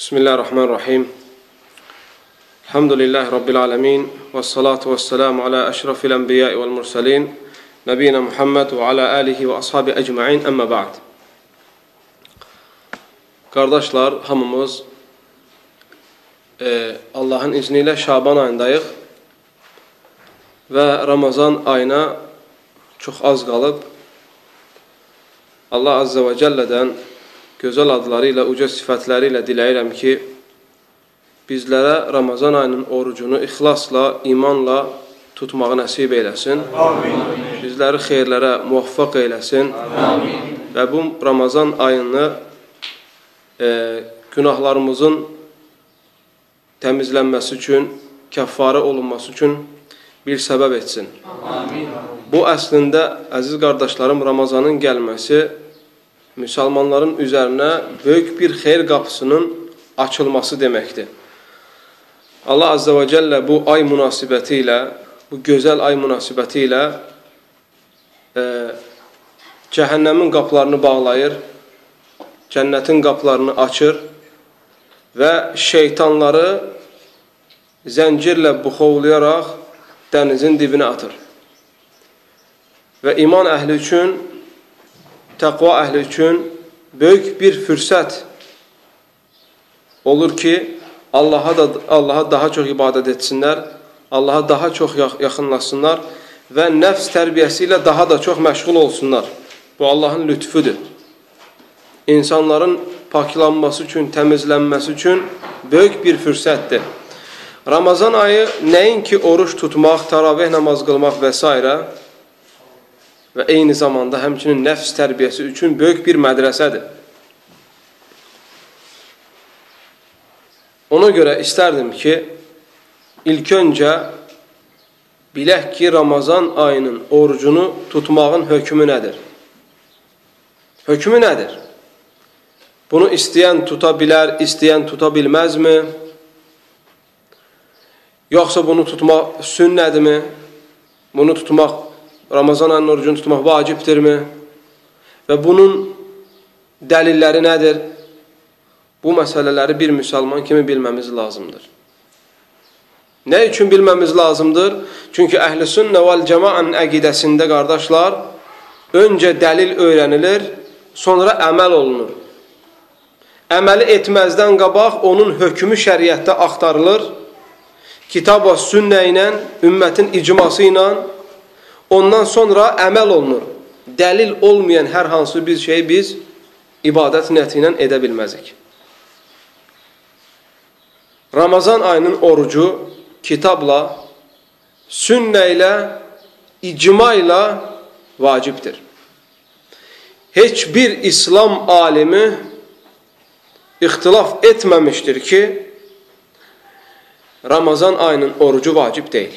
Bismillahirrahmanirrahim. Elhamdülillahi Rabbil alemin. Vessalatu vesselamu ala eşrafil enbiyai vel mursalin. Nebiyina Muhammed ve ala alihi ve ashabi ecma'in. Əmmə ba'd. Qardaşlar, hamımız Allahın izniyle Şaban ayındayıq və Ramazan ayına çox az qalıb. Allah Azze və Cəllədən gözəl adları ilə, uca sifətləri ilə diləyirəm ki, bizlərə Ramazan ayının orucunu ixlasla, imanla tutmağı nəsib eyləsin. Amin. Bizləri xeyirlərə muvaffaq eyləsin. Amin. Və bu Ramazan ayını günahlarımızın təmizlənməsi üçün, kəffarə olunması üçün bir səbəb etsin. Amin. Bu əslində, əziz qardaşlarım, Ramazanın gəlməsi müsəlmanların üzərinə böyük bir xeyir qapısının açılması deməkdir. Allah Azze və Cəllə bu ay münasibəti ilə, bu gözəl ay münasibəti ilə cəhənnəmin qapılarını bağlayır, cənnətin qapılarını açır və şeytanları zəncirlə buxovlayaraq dənizin dibinə atır. Və iman əhli üçün, təqva əhli üçün böyük bir fürsət olur ki, Allaha daha çox ibadət etsinlər, Allaha daha çox yaxınlaşsınlar və nəfs tərbiyəsi ilə daha da çox məşğul olsunlar. Bu Allahın lütfüdür. İnsanların paklanması üçün, təmizlənməsi üçün böyük bir fürsətdir. Ramazan ayı nəinki oruç tutmaq, təravih namaz qılmaq və s. və eyni zamanda həmçinin nəfs tərbiyəsi üçün böyük bir mədrəsədir. Ona görə istərdim ki, ilk öncə bilək ki, Ramazan ayının orucunu tutmağın hökmü nədir? Hökmü nədir? Bunu istəyən tuta bilər, istəyən tuta bilməzmi? Yoxsa bunu tutmaq sünnədirmi? Bunu tutmaq, Ramazan ayının orucunu tutmaq vacibdirmi? Və bunun dəlilləri nədir? Bu məsələləri bir müsəlman kimi bilməmiz lazımdır. Nə üçün bilməmiz lazımdır? Çünki Əhl-i Sünnə vəl Cəmaənin əqidəsində, qardaşlar, öncə dəlil öyrənilir, sonra əməl olunur. Əməli etməzdən qabaq onun hökmü şəriətdə axtarılır, kitab və sünnə ilə, ümmətin icması ilə, ondan sonra əməl olunur. Dəlil olmayan hər hansı bir şeyi biz ibadət niyyəti ilə edə bilməzik. Ramazan ayının orucu kitabla, sünnə ilə, icma ilə vacibdir. Heç bir İslam alimi ixtilaf etməmişdir ki, Ramazan ayının orucu vacib deyil.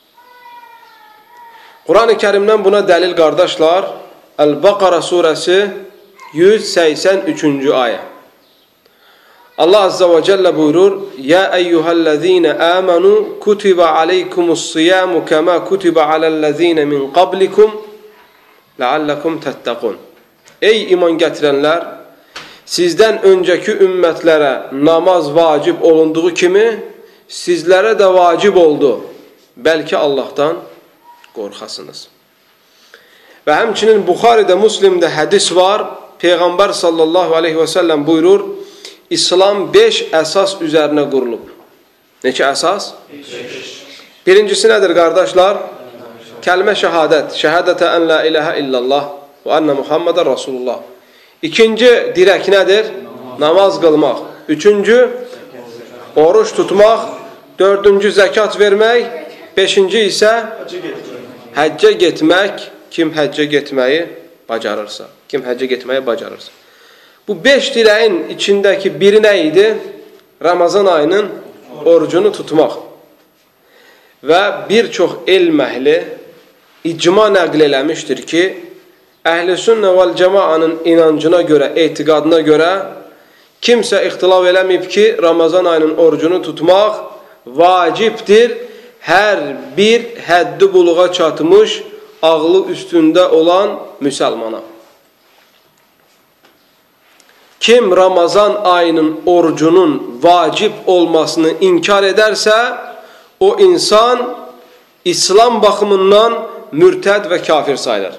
Quran-ı Kərimdən buna dəlil, qardaşlar, Əl-Baqara surəsi 183-cü ayə. Allah Azza və Cəllə buyurur: "Ya eyyuhellezine amanu kutiba aleykumus-siyamu kema kutiba alellezine min qablikum la'allakum tattaqun." Ey iman gətirənlər, sizdən öncəki ümmətlərə namaz vacib olunduğu kimi sizlərə də vacib oldu. Bəlkə Allahdan qorxasınız. Və həmçinin Buxaridə, Müslimdə hədis var. Peyğəmbər sallallahu aleyhi və səlləm buyurur: İslam 5 əsas üzərinə qurulub. Neçə əsas? 5. Birincisi nədir, qardaşlar? Kəlmə şəhadət. Şəhadətə ən la iləhə illallah və ənə Muhammedən Rasulullah. İkinci dirək nədir? Namaz qılmaq. Üçüncü, oruç tutmaq. Dördüncü, zəkat vermək. Beşinci isə həccə getmək. Kim həccə getməyi bacarırsa. Kim həccə getməyi bacarırsa. Bu 5 dirəyin içindəki biri nə idi? Ramazan ayının orucunu tutmaq. Və bir çox elm əhli icma nəql eləmişdir ki, Əhl-i Sünnə vəl Cəmaənin inancına görə, etiqadına görə kimsə ixtilaf eləməyib ki, Ramazan ayının orucunu tutmaq vacibdir hər bir həddi buluğa çatmış, ağlı üstündə olan müsəlmana. Kim Ramazan ayının orucunun vacib olmasını inkar ederse, o insan İslam bakımından mürted ve kafir sayılır.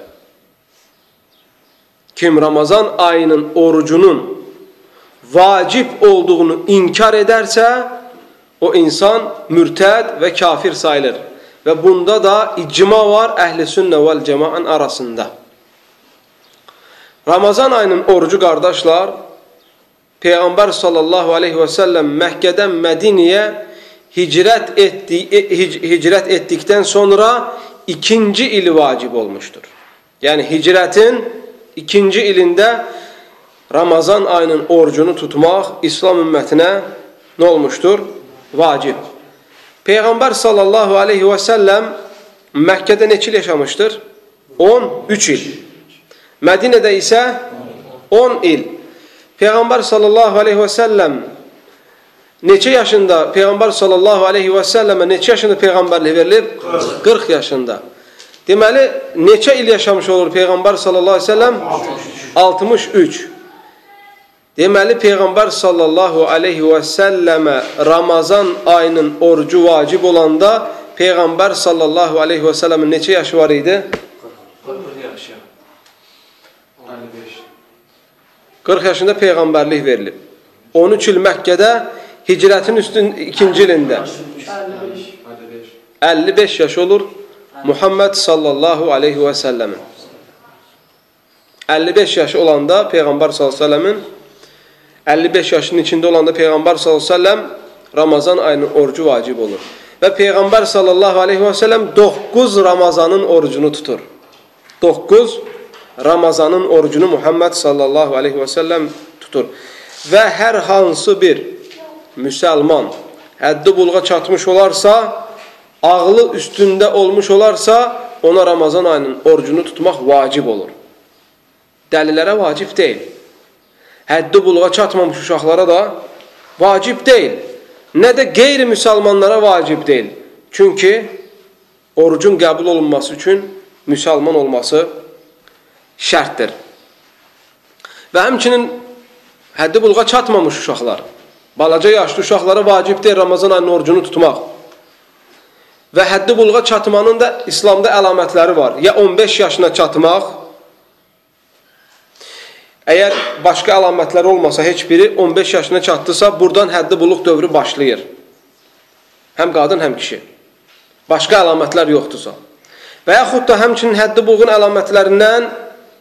Kim Ramazan ayının orucunun vacib olduğunu inkar ederse, o insan mürted ve kafir sayılır. Ve bunda da icma var Ehl-i Sünne vel Cemaat'ın arasında. Ramazan ayının orucu kardeşler, Peygamber sallallahu aleyhi ve sellem Mekke'den Medine'ye hicret ettikten sonra ikinci ili vacip olmuştur. Yani hicretin ikinci ilinde Ramazan ayının orucunu tutmak İslam ümmetine ne olmuştur? Vacip. Peygamber sallallahu aleyhi ve sellem Mekke'de neçil yaşamıştır? 13 il. Medine'de ise 10 il. Peygamber sallallahu aleyhi ve sellem neçə yaşında Peygamber sallallahu aleyhi ve selleme neçə yaşında peygamberlik verilib? 40 yaşında. Deməli, neçə il yaşamış olur Peygamber sallallahu aleyhi ve sellem? 63. Deməli, Peygamber sallallahu aleyhi ve selleme Ramazan ayının orucu vacib olanda Peygamber sallallahu aleyhi ve sellemin neçə yaşı var idi? 40 yaşında peygamberlik verilib. 13 il Mekke'de hicretin ikinci ilinde 55 yaş olur Muhammed sallallahu aleyhi ve sellemin. 55 yaşı olanda Peygamber sallallahu aleyhi ve sellemin 55 yaşının içinde olanda Peygamber sallallahu aleyhi ve sellem Ramazan ayının orucu vacib olur. Ve Peygamber sallallahu aleyhi ve sellem 9 Ramazanın orucunu tutur. 9 Ramazanın orucunu Muhammed sallallahu aleyhi ve sellem tutur. Ve her hansı bir Müslüman həddi buluğa çatmış olarsa, ağlı üstünde olmuş olarsa, ona Ramazan ayının orucunu tutmaq vacib olur. Dəlilərə vacib deyil. Həddi buluğa çatmamış uşaqlara da vacib deyil. Ne de qeyri-müsəlmanlara vacib deyil. Çünki orucun qəbul olunması üçün müsəlman olması şərtdir. Və həmçinin həddi buluğa çatmamış uşaqlar, balaca yaşlı uşaqlara vacib deyil Ramazan ayının orucunu tutmaq. Və həddi buluğa çatmanın da İslamda əlamətləri var. Ya 15 yaşına çatmaq, əgər başqa əlamətlər olmasa heç biri 15 yaşına çatdısa, buradan həddi buluq dövrü başlayır. Həm qadın, həm kişi. Başqa əlamətlər yoxdursa. Və yaxud da həmçinin həddi buluğun əlamətlərindən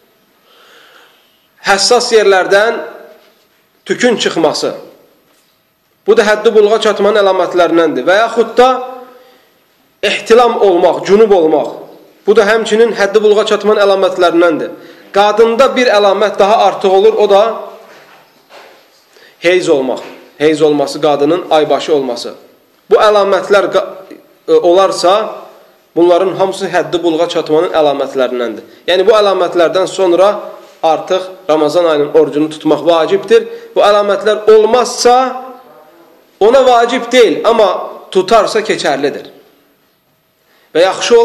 həssas yerlərdən tükün çıxması. Bu da həddi buluğa çatmanın əlamətlərindəndir. Və yaxud da ihtilam olmaq, cünub olmaq. Bu da həmçinin həddi buluğa çatmanın əlamətlərindəndir. Qadında bir əlamət daha artıq olur, o da heyz olmaq. Heyz olması qadının aybaşı olması. Bu əlamətlər olarsa, bunların hamısı həddi buluğa çatmanın əlamətlərindəndir. Yəni bu əlamətlərdən sonra artıq Ramazan ayının orucunu tutmaq vacibdir. Bu əlamətlər olmazsa ona vacib deyil, amma tutarsa keçərlidir. Və yaxşı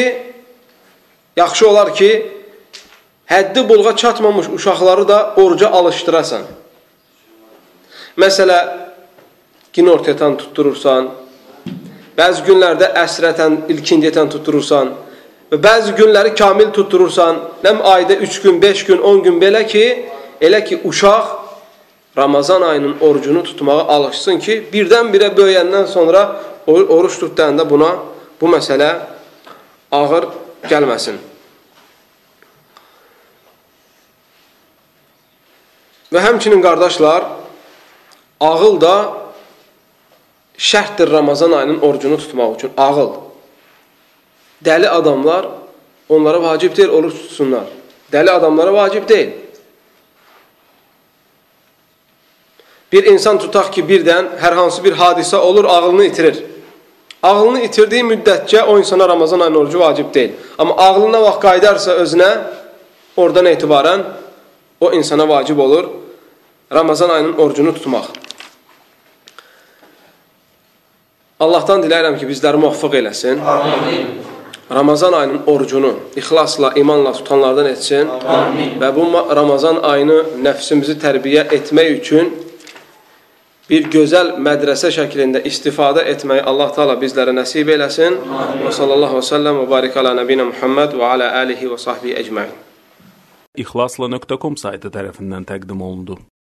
olar ki, həddi buluğa çatmamış uşaqları da oruca alışdırasan. Məsələ, günortadan tutturursan, bəzi günlərdə əsrətən, ilkindiyətən tutturursan və bəzi günləri kamil tutturursan, nəm ayda 3 gün, 5 gün, 10 gün belə ki, elə ki uşaq Ramazan ayının orucunu tutmağa alışsın ki, birdən-birə böyüyəndən sonra oruç tutduğunda buna bu məsələ ağır gəlməsin. Və həmçinin qardaşlar, ağıl da şərtdir Ramazan ayının orucunu tutmaq üçün. Ağıl. Dəli adamlar, onlara vacib deyil, oruç tutsunlar. Dəli adamlara vacib deyil. Bir insan tutaq ki, birdən hər hansı bir hadisə olur, ağlını itirir. Ağlını itirdiyi müddətcə o insana Ramazan ayının orucu vacib deyil. Amma ağlına vaxt qaydarsa özünə, oradan etibarən o insana vacib olur Ramazan ayının orucunu tutmaq. Allahdan diləyirəm ki, bizləri muvaffaq eləsin. Amin. Ramazan ayının orucunu ixlasla, imanla tutanlardan etsin. Amin. Və bu Ramazan ayını nəfsimizi tərbiyə etmək üçün bir gözəl mədrəsə şəklində istifadə etməyi Allah Teala bizlərə nəsib eləsin. Və sallallahu və səlləm və barik alə nəbinə Muhammed və alə alihi və sahbihi əcməin. İxlasla.com saytı tərəfindən təqdim olundu.